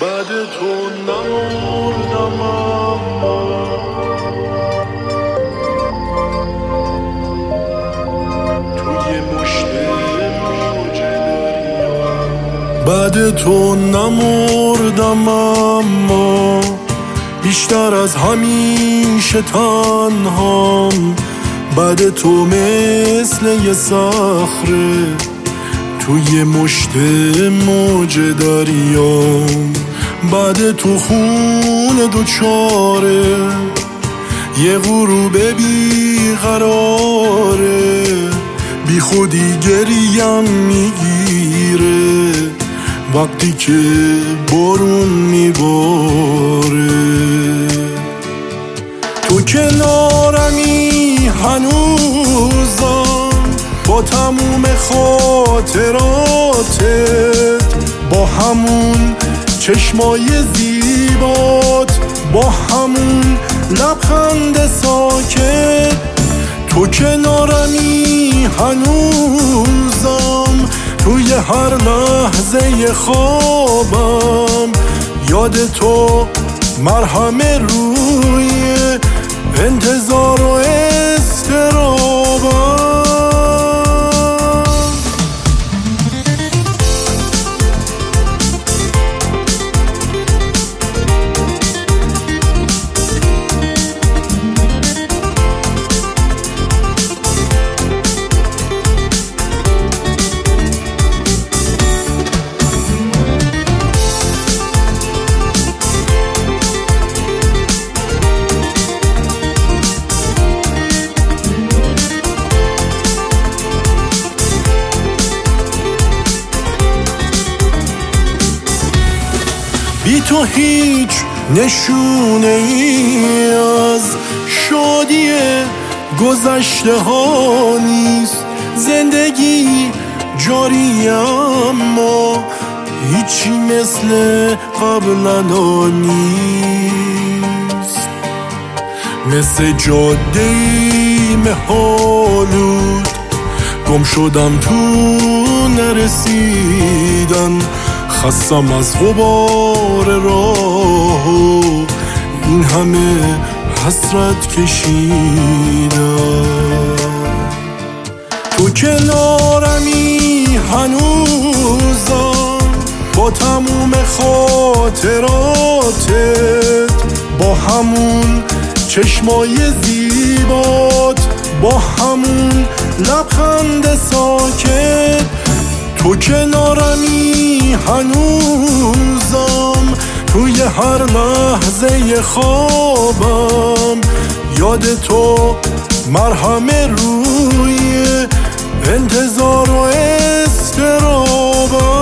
بعد تو نمردم اما توی مشت موج دریا. بعد تو نمردم اما بیشتر از همیشه تنهام. بعد تو مثل یه صخره توی مشت موج دریام. بعد تو خون دوچاره یه غروب بیقراره، بی خودی گریم میگیره وقتی که بارون میباره. تو کنارمی هنوزم با تموم خاطراتت، با همون چشمای زیبات، با همون لبخند ساکت. تو کنارمی هنوزم توی هر لحظه خوابم. یاد تو مرهم روی انتظار و اضطرابم. بی تو هیچ نشونه ای از شادی گذشته ها نیست. زندگی جاری اما هیچی مثل قبلا نیست. مثل جاده‌ای مه‌آلود گم شدم تو نرسیدن. خستم از غبار راه و این همه حسرت کشیدم. تو کنارمی هنوزم با تموم خاطراتت، با همون چشمای زیبات، با همون لبخند ساکت. تو کنارمی هنوزم توی هر لحظه خوابم. یاد تو مرهم روی انتظار و اضطرابم.